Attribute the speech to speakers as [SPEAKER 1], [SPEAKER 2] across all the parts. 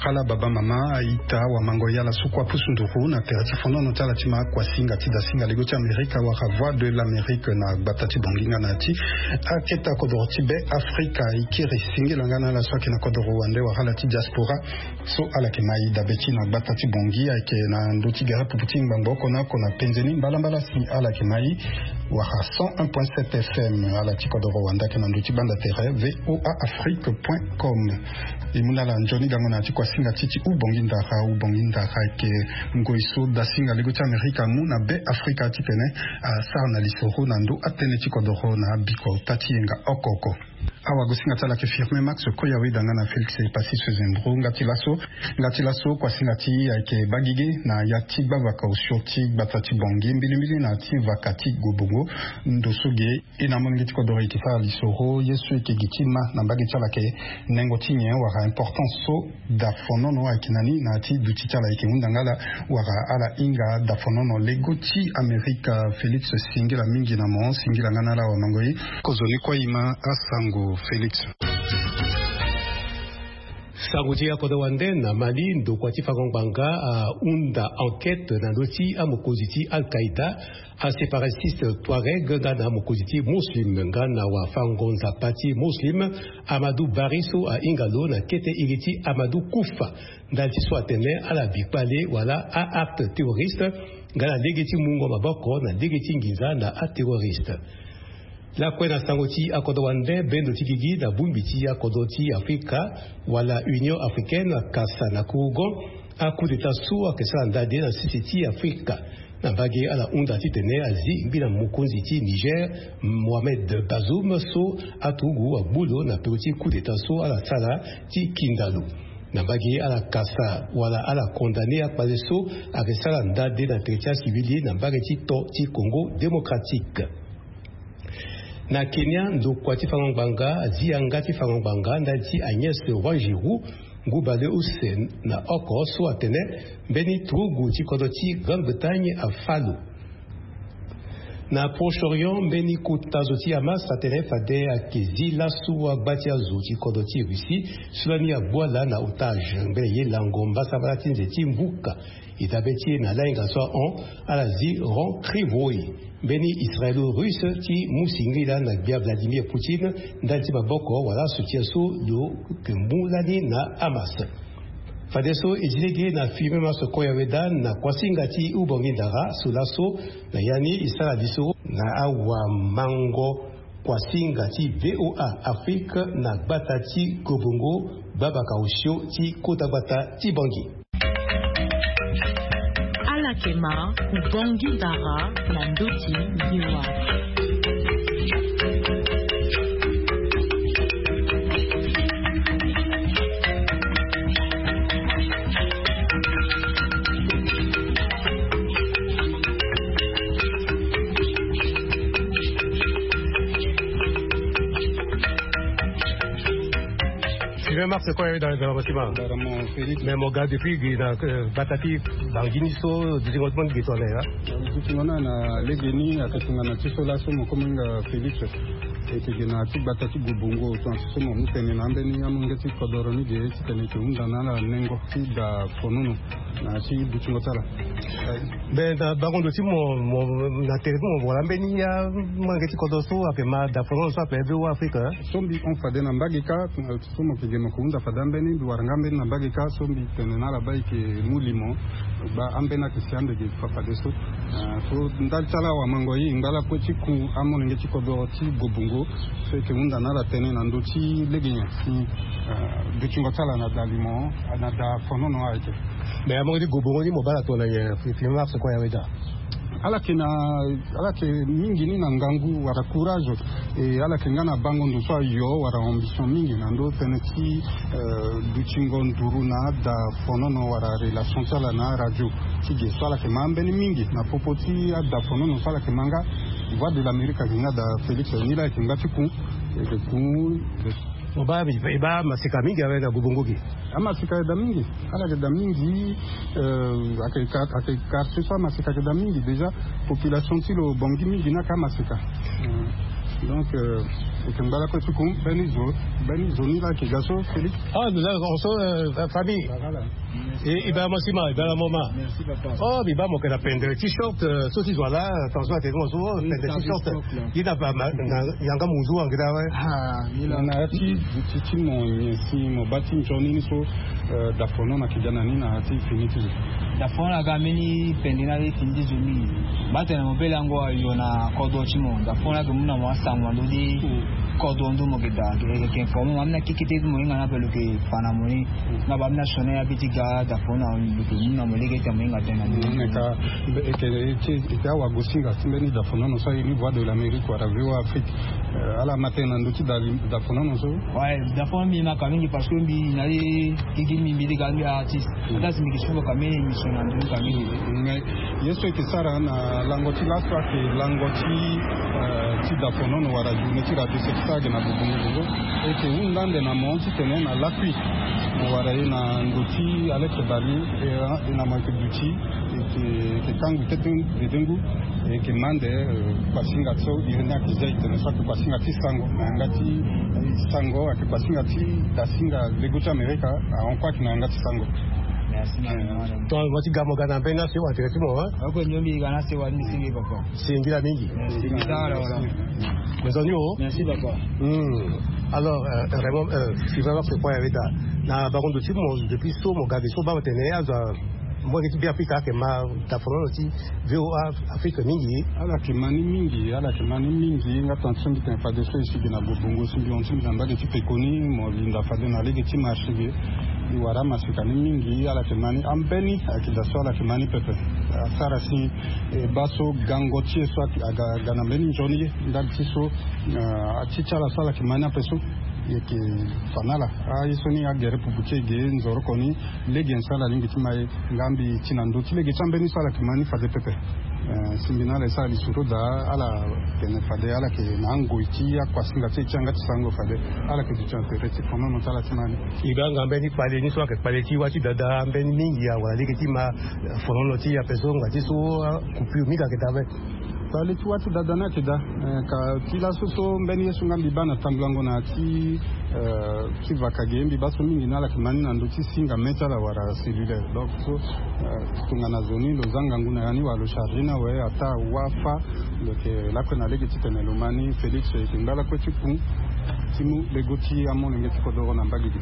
[SPEAKER 1] Kala baba mama ita wa mangoya la sukwa pusunduru na terati fono no tala tima kwa singa tida singa legoti Amerika wa voix de l'Amérique na batati bonginga nati aketa kodoroti be Afrika ikiri singi langana la swaki na kodoro wande wa halati diaspora so ala kemai dabeti na batati bongi ake na ndoti gara puputing bamboko na kona penzeni mbala si ala kemai wa 101.7 FM ala tikodoro wanda ke na ndoti banda terre voaafrique.com imuna la njoni gangona tikwa singa titi ubonginda ke ngoiso da singa legoti Amerika muna be Afrika tipene sarna lisoro nando atene tikodoro na biko tatienga okoko awa gosinga tala ke firme max koya wedanga na Felix pasi sezembro ngatilaso kwa singati ake bagige na yati babaka ushoti batati bongi mbili na ti vakati gobongo ndosoge ina mongi tikodoro itifa lisoro yesu ke gitima na bagi tala ke nengo tinye wara importance so da fonono akinani na ti duti tala ke undangala wara ala inga da fonono legoti Amerika Felix singila mingi na mon singila ngana la wa mangoi kozoni kwa ima asango Felix
[SPEAKER 2] Sanguti ya Kodawande na Mali ndo kwa tifa kongbanga unda enquête na loti a mokoziti Al-Qaïda a séparatiste Touareg na mokoziti muslim na wa fangonza pati muslim Amadou Bariso a Ingalo na kete iriti Amadou Koufa ndalti swatene ala bikpale wala a acte terroriste ngala legeti mungo maboko na legeti ngiza na a terroriste. La kwena sangoti akodowande bendo tikigi na bumbiti akodoti Afrika wala Union Africaine kasa na kugo coup d'état sous kesala ndade na sisiti Afrika na bagi ala unda titene azi bila mukunzi ti Niger Mohamed Bazoum so atugu abulo na petit coup d'état sous ala sala ti Kindalu na bagi ala kasa wala ala condamné a pazeso a kesala ndade na territoire civil na bagi ti Congo démocratique. Na Kenya ndo kwa tifangbanga zianga tifangbanga ndati Agnès Wanjiru ngubale usen na oko so atene beni trugu tikodoti Grande-Bretagne a Falu na Proche-Orient beni kutazoti Hamas atene fade akezi la suwa batia zuti kodoti Russie sulani ya boala na otage mbele langomba sabalati nzeti mbuka itabeti na lainga so on alazi ron krivoi beni israélo-russe ti musingila na bia Vladimir Poutine ndati baboko wala sutiaso do kembulani na Hamas fadeso ejilege na filme maso koyaweda na kwasingati ubongindara sulaso na yani isala biso na awa mango kwasingati VOA Afrique na batati Gobongo babaka usho ti kotabata ti bongi
[SPEAKER 3] Alakema ubongi dara na ndoti biwa
[SPEAKER 2] Mars quoi dans le bâtiment mais mon gars depuis batati banginiso développement qui tourne là
[SPEAKER 1] tukingana na legeni akatungana tisola somo komenga Felix etegena tibatati gubungo twansomo mutene nambe ni amungeti kodoroni de tene tundana na nengo da fonono na ti buchingotala
[SPEAKER 2] ben da bagondo ti mo na territoire mo wala mbeni ya mangeti kodoso apema da fonono so apebe Afrika
[SPEAKER 1] sombi on fade na mbagika somo kigema kunda fadambeni duwarangambe na mbagika sombi tene na labai ke mulimo ba ambena kisiambe ke fafadeso so ndalchala wa mangoyi ngala poti ku amone ngeti kodo ti gobungo so ke unda na la tene na ndoti legenya si buchingotala na dalimo na da fonono aite
[SPEAKER 2] mais amone gobungo ni mobala to na ye filmar so kwa yaweda alake mingi ni na ngangu wara courage alake ngana bango ndo so yo wara ambition mingi na ndo peneti duchingo nduru na da fonono wara relation tala na radio tije so alake mambe ni mingi na popoti da fonono so alake manga voix de l'Amérique ngina da Felix ni la kingati ku Obabi iba masika mingi awena gubungugi
[SPEAKER 1] ama sika da mingi ala da mingi akay c'est ça masika da mingi déjà population tilo bongi mingi na kama sika Donc Kembala Kotukum, Zoni là qui gaso, Félix.
[SPEAKER 2] Ah, nous avons famille. Et il va Massima, il va la Moma.
[SPEAKER 4] Merci papa.
[SPEAKER 2] Oh, il va manquer la peine de t-shirt, ceux là, attention à tes gros souvent, peine de t-shirt. Il n'a pas, il y a un mouzou en grave.
[SPEAKER 1] Ah, il a un arti, mon bâtiment Johnny, so, d'Afono, na Kijanani, na arti, fini.
[SPEAKER 4] D'Afono, la gamini, pendina, fini, Zoni. Maintenant, mon bel ango, il y en a Kodo Chimon. D'Afono, la gamina, moi, Samwandodi, Kodo Ndo Mogeda, qui informe, on a quitté le moyen, on appelle le Fanamoni, n'a pas nationé à Bitiga, D'Afono, on a molé, qui a moyen à tenir.
[SPEAKER 1] Et à Wagosinga, Timbeni d'Afono, nous sommes une voix de l'Amérique, ou à la Afrique. À la matin, on a dit d'Afono, nous sommes.
[SPEAKER 4] Ouais, d'Afono, il m'a quand même parce que il a dit qu'il m'a dit qu'il artiste. Là, c'est une question quand même, il sont en train de
[SPEAKER 1] mais il y a ce qui sera na langoti la soit que langoti ti d'Afono, nous avons dit que la déception na Bubungu et que un land na monti tenen na l'appui. Nous avons na ngoti avec Bali et na manque d'outils et que quand vous êtes de dengu et que mande pasinga so irina kizai tenen soit que pasinga ti sango ngati sango ak pasinga ti dasinga legocha America on croit que ngati sango.
[SPEAKER 2] Toi, moi, tu gagnes mon gars dans c'est intéressant, hein?
[SPEAKER 4] Ah, oui, nous, Ghana, c'est what nous singez, papa.
[SPEAKER 2] C'est une ville à Mingi.
[SPEAKER 4] C'est ça, alors.
[SPEAKER 2] Mais on y est,
[SPEAKER 4] merci, papa.
[SPEAKER 2] Alors, vraiment, je suis vraiment préparé avec ça. Na baron de type, depuis ça, mon gars, so ba tenir, moi, je suis bien Africain, que ma t'affronte aussi, VOA Afrique Mingi.
[SPEAKER 1] Alors, que mani Mingi, n'a pas attention de faire des choses ici, de na Bobongo, si on s'y met de type connu, moi, il a fallu na les petits marchés. Iwara masikani mingi ala kemani ambeni akidaso ala kemani pepe asara si baso gangotie so agana mbeni joni ndatiso achicha la sala kemani apeso yeke fanala isoni agere pubuke ge nzoro koni legen sala lingi timaye ngambi chinando tilege chambeni sala kemani fade pepe simbinale sala lisuro da ala kene fade ala ke nango itia kwa singa changa tsango fade ala ke tichante reti kono no sala timani
[SPEAKER 2] ibanga mbeni pale ni so ke pale ti wati dada mbeni mingi ya wala lege tima fonono ti ya peso ngati so kupiu mika ke tabe
[SPEAKER 1] pale ti wati dada na kida ka kila so mbeni yesu ngambi bana tamblango na ti kivakagembi baso mingi nala kimani na nduti singa metala wara cellulaire donc so tungana zoni lo zanga nguna yani walo chargina we ata wafa donc la kona lege titenelo mani Felix ngala ko tipu timu legoti amone ngeti ko do na mbagi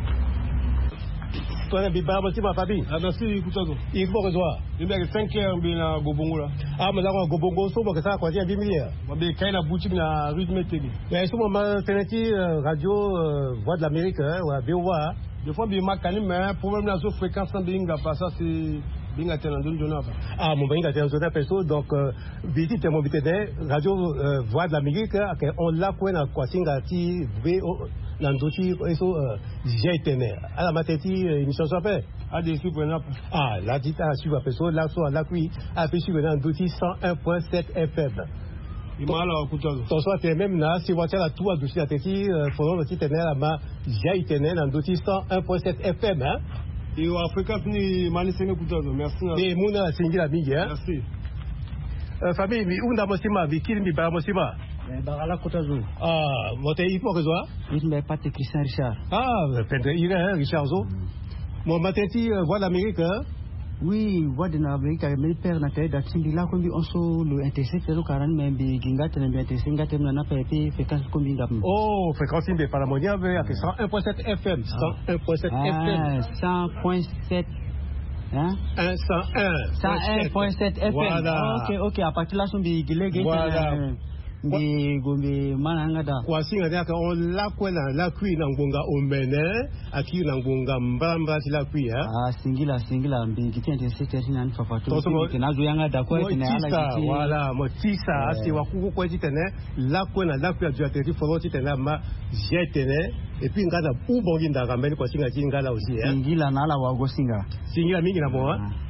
[SPEAKER 2] toi biba ba ma papi
[SPEAKER 4] merci kutazo
[SPEAKER 2] il faut que toi
[SPEAKER 4] il y a 5 heures bina gobongo là
[SPEAKER 2] ah mais là gobongo so ba ça quoi dia 10 milliards
[SPEAKER 4] ba be kaina boutique na rue de Metegi
[SPEAKER 2] mais so ma teneti radio voix de l'Amérique ou VOA
[SPEAKER 4] des fois bi makani mais problème la so fréquence binga pas ça c'est binga tena ndona ba
[SPEAKER 2] ah mon binga tena ndona perso donc biti te mobité radio voix de l'Amérique on l'a quoi na quoi singa ti Nandochi, eso j'ai tenu. À la mateti, émission s'appelle.
[SPEAKER 4] Ah, des sous-prenants.
[SPEAKER 2] Ah, la dite à suivre, perso, là, soit là, puis, à puis suivre Nandochi 101.7 FM.
[SPEAKER 4] Il m'a alors écouté.
[SPEAKER 2] Ton soit même là, si voiture à tout à doucher à teti, faudra le titre là, ma j'ai tenu Nandochi 101.7 FM, hein.
[SPEAKER 4] Et au Africa, fini, manisé écouté. Merci.
[SPEAKER 2] Et Mouna, c'est une amie, hein.
[SPEAKER 4] Merci.
[SPEAKER 2] Famille, mais où n'a pas Vikil, mais pas Mossima.
[SPEAKER 4] Barala Kotazo.
[SPEAKER 2] Ah, moté il faut que soit.
[SPEAKER 4] Il n'est pas Christian Richard.
[SPEAKER 2] Ah, pendre il est Richard Zo. Mon mateti voix l'Amérique hein.
[SPEAKER 4] Oui, voix de l'Amérique mais père na tête d'attindi là comme on so le intercept le 40 mais bi gingat na bi intercept ngatem na pa pe fréquence comme ngam.
[SPEAKER 2] Oh, fréquence de Palamonia avec 101.7 FM, 101.7 FM.
[SPEAKER 4] 100.7
[SPEAKER 2] Hein?
[SPEAKER 4] 101.7 FM.
[SPEAKER 2] Voilà.
[SPEAKER 4] OK, à partir là son bi gilé
[SPEAKER 2] voilà.
[SPEAKER 4] Gombe manangada
[SPEAKER 2] kwa singa daka on la kwela la kui na ngonga omene aki na ngonga mbamba ti la kui ha
[SPEAKER 4] singila mbingi tente secteur nan fafatu kinazo yanga da kwa tene ala
[SPEAKER 2] ti voilà motisa asi wakuko kwa ti tene la kwela la kui a ti folo ti tene ma jetene et puis ngada ubongi ndaka mbele kwa singa ti ngala aussi hein
[SPEAKER 4] singila na ala wa go singa
[SPEAKER 2] mingi na bo hein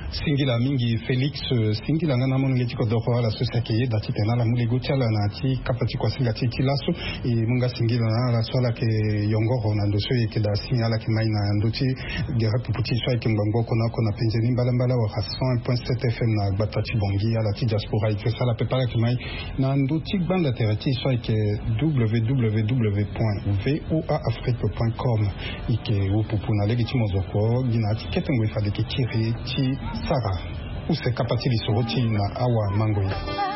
[SPEAKER 1] singila mingi Felix singila ngana mo ngeti ko doko la société dati tena la mulego tala na ti kapati ko singa ti laso e munga singila na la sola ke yongoro na ndo soye ke da signala ke maina ndoti gera puputi so ke ngongo kona penzeni mbala wa 100.7 FM na Batati Bongi ala ti diaspora ke sala prepara ke mai na ndoti banda terati so ke www.voaafrique.com ike upupu na legiti mozoko gina ti ketengwe fa de ke kiri ti Sara use kapati lisoroti na awa mangoyi.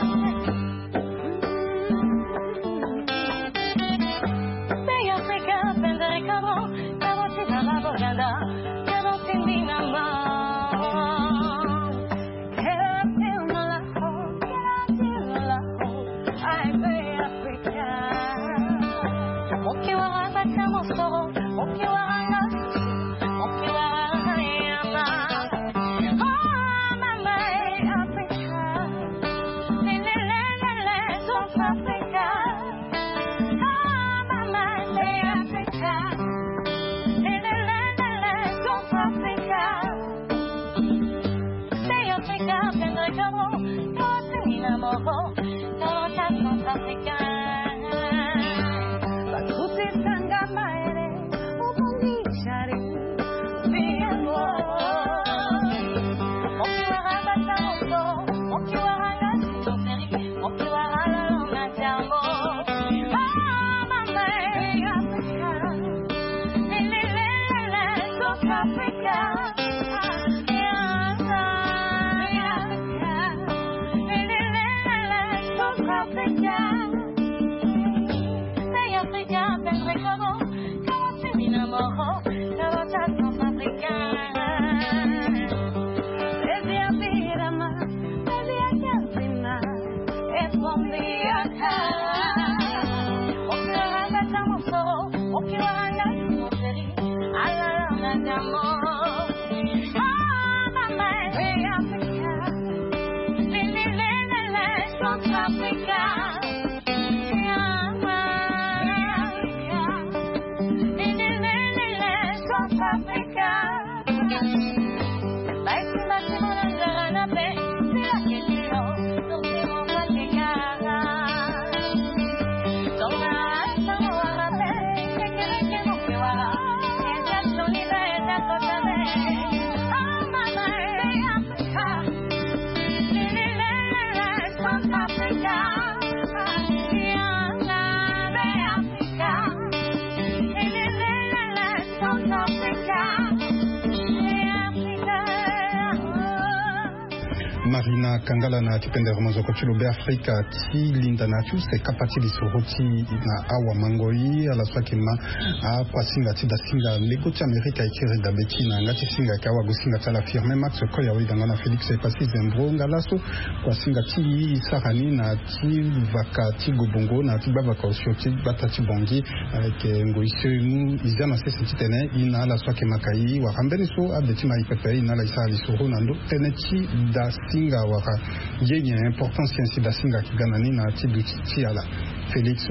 [SPEAKER 1] Marina Kangala na tipende romazoko chulobe Afrika ti linda na tu se kapati lisoroti na awa mangoyi ala swakima a kwasinga ti da singa legoti Amerika ikiri da betina ngati singa kawa gusinga tala firme Max Koya wi dangana Felix Epasi Zembro ngalaso kwasinga ti sarani na ti vaka ti gobongo na ti baba kaushoti Batati Bongi ke ngoise mu izana sese titene ina ala swakima kai wa kambeni so abeti mai pepe ina la isa lisoro nando teneti da singa waka yenye importance yansi da singa kiganani na tibuti ala Felix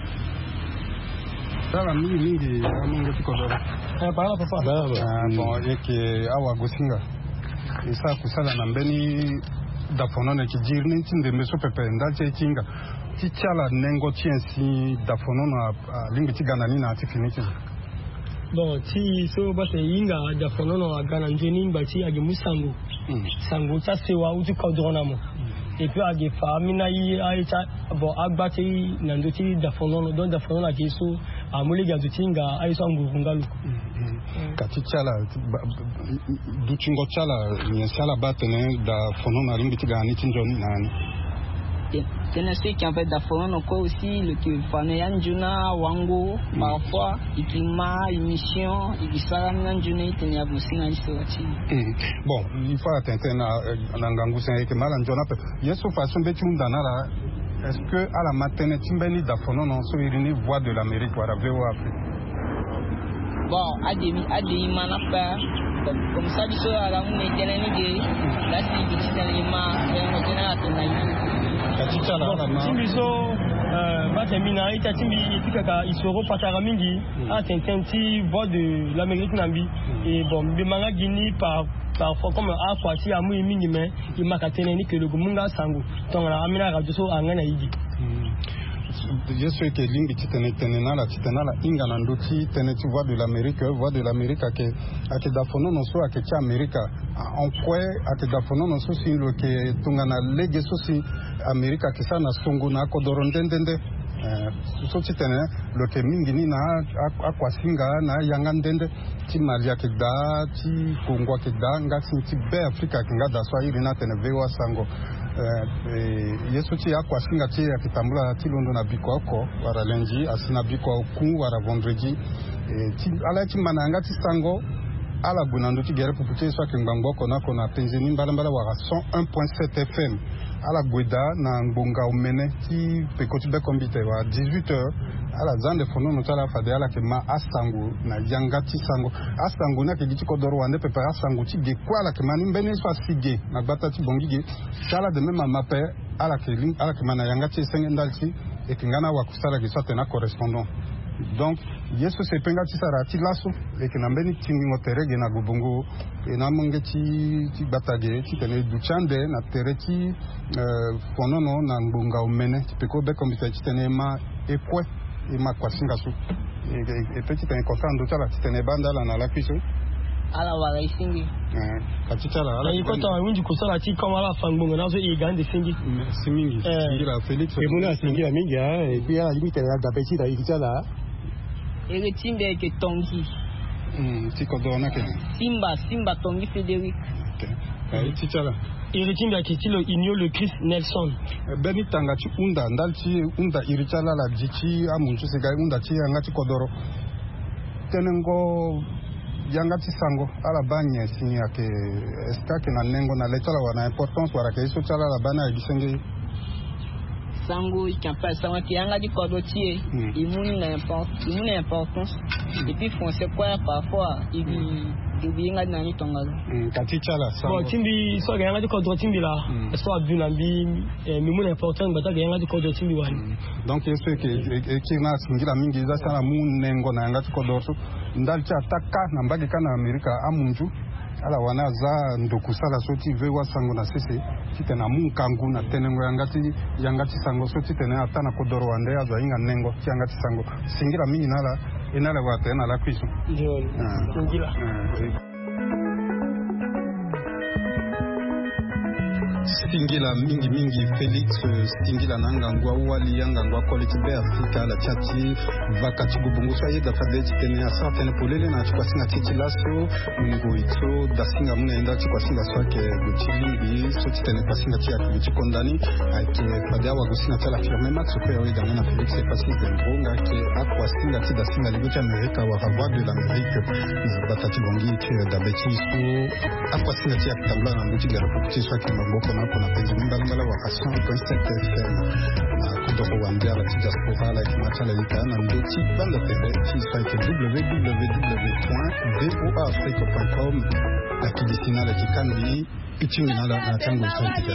[SPEAKER 1] sala mingi amungo tikodora para papa bon yeke awa gosinga isa kusala na mbeni da fonone ki jirni tinde meso pepe ndache kinga tichala nengo tiensi da fonona lingi tiganani na tifiniki
[SPEAKER 5] bon ti so ba se inga da fonono agana njeni ngati age musango sango cha sewa uti kodrona mo et puis age famina yi aita bon agbati nandoti da fonono don da fonono age so amule ga dutinga aiso ngurungalu
[SPEAKER 1] kati chala dutingo chala ni sala batene da fonono ringi tigani tinjoni nani
[SPEAKER 6] Tennessee qui en fait d'affaires quoi aussi le que Faneyanjuna Wango parfois ikima émission ikisala nanjuna itenya businga isoti
[SPEAKER 1] bon il faut atteindre na ngangu sen ke mala njona pe yeso façon beti undana est-ce que à la matinée timbeni d'affaires non so irini voix de l'Amérique wala VOA
[SPEAKER 6] bon ademi manapa comme ça biso ala mu eteleni de la si bitita lima ya ngena atena
[SPEAKER 5] timbiso batemina ita timbi itikaka isoro patara mingi atententi voix de l'Amérique nambi et bon bemanga Guinée parfois comme akwati amu mingi mais imakatene ni que le gumunga sangu tongana amina radio so angana yidi
[SPEAKER 1] Yesu ke lingi titenala inga na ndoti teneti voix de l'Amérique ake dafono no so ake cha America en kwe ake dafono no so sin lo ke tungana lege so si America ke sana songo na kodoro ndendende so titene lo ke mingi ni na akwasinga na yanga ndende ti malia ke da ti kongwa ke da nga ti be Africa ke nga da so iri na tene vewa sango Yesu ti akwasinga ti akitambula ti londo na bikoko wara lundi asina biko ku wara vendredi ti ala ti mananga ti sango ala bunando ti gere puputi so ke ngbango kona penzeni mbala wara 101.7 FM ala gweda na ngbonga omene ti pekoti be kombite wa 18h ala zande fono no tala fade ala ke ma asangu na yanga ti sango asangu na ke giti kodoro wande pepe asangu ti ge kwala ke mani mbene so asige na gbata ti bongige sala de même mape ala ke mana yanga ti senge ndalti e ke ngana wa kusala ke so tena correspondant donc Yesu se penga ti sara ti laso e ke na mbeni tingi ngoterege na gubungu e na mange ti batage ti tene duchande na tereti fonono na ngbonga omene ti peko be kombite ti tene ma ekwe e ma kwasinga su e pe ti tene kosando tala ti tene bandala na lakiso
[SPEAKER 6] ala wala isingi
[SPEAKER 1] kachichala ala
[SPEAKER 5] iko to winji kusala ti kama la fangbongo nazo e gande singi
[SPEAKER 1] simingi singira Felix
[SPEAKER 2] e muna singira mingi e puis ala limite la da petita ikichala
[SPEAKER 6] ere timbe ke tongi
[SPEAKER 1] ti kodona ke
[SPEAKER 6] Simba Tongi Frédéric
[SPEAKER 1] kachichala
[SPEAKER 5] iritimbe ke tilo Inyo le Christ Nelson
[SPEAKER 1] beni tanga ti unda ndalti unda irichala la dichi amunchu se ga unda ti anga ti kodoro tenengo yanga ti sango ala banye sinya ke estake na nengo na letala wana importance wara ke iso chala la bana ibisenge
[SPEAKER 6] sango ikampa sango ki yanga di kodotie imuni na importance et puis français quoi parfois il yanga na ni tongalo
[SPEAKER 1] kati chala sango
[SPEAKER 5] bon timbi so ga yanga di kodro timbi la so aduna bi mimuna important bata ga yanga di kodro timbi wani
[SPEAKER 1] donc yeso ke na singila mingi za sana mu nengo na yanga ti kodoro ndalcha taka na mbagi kana Amerika amunju ala wana za ndokusala soti vewa sango na sese titena munkangu na tenengo yangati sango soti tena atana kodoro wande aza inga nengo yangati sango singira mingi inala wate na la kwiso
[SPEAKER 5] ndio singira
[SPEAKER 1] Stingila mingi Felix Stingila nangangwa wali yangangwa quality be Africa la chati vakati gubungu so yeda fadeti tene asa tene polele na chikwa singa titi laso ngo ito dasinga muna enda chikwa singa so ke guchili so tene pasinga tia kuchi kondani ake fadia wa gusina tala firme max ko ya weda na Felix e pasi de mbonga ke akwa singa ti dasinga ligocha Amerika wa voix de l'Amérique batati bongi ti da beti so akwa singa tia tabla na nguchi ga repoti so ke mboko kuna penzini mbalimbali wa 101.7 FM na kutoka uambia la diaspora la kimatala itana ndoti banda tebe chisite www.voafrique.com la kibisina la kikambi ichini na tango sauti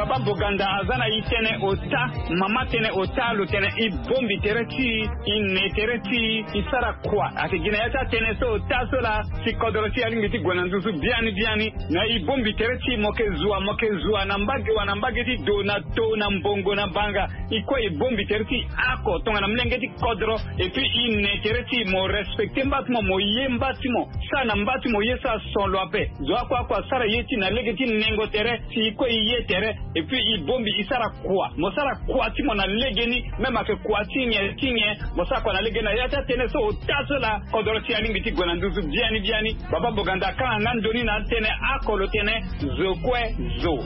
[SPEAKER 7] Baba Boganda azana itene ota mama tene ota lutene I bombi tereti ine tereti isara kwa akigina yata tene so ota sola si kodorosi alingiti gwananzuzu biani na I bombi tereti mokezua nambage ti donato na mbongo na banga iko I bombi tereti ako tonga na mlengeti kodro et puis ine tereti mo respecte mbatimo mo yembatimo sana mbatimo yesa son loape zo kwa sara yeti na legeti nengo tere si iko iye tere et puis I bombi isara kwa mo sara kwa timo na legeni même ake kwa tinye mo sara kwa na legena yata tene so tasola kodorosi alingiti gwananzuzu biani Baba Boganda kana nandoni na tene akolo tene zokwe zo.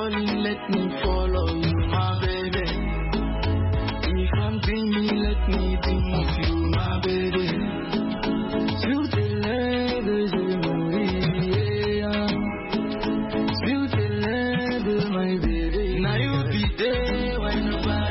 [SPEAKER 8] Let me nobody.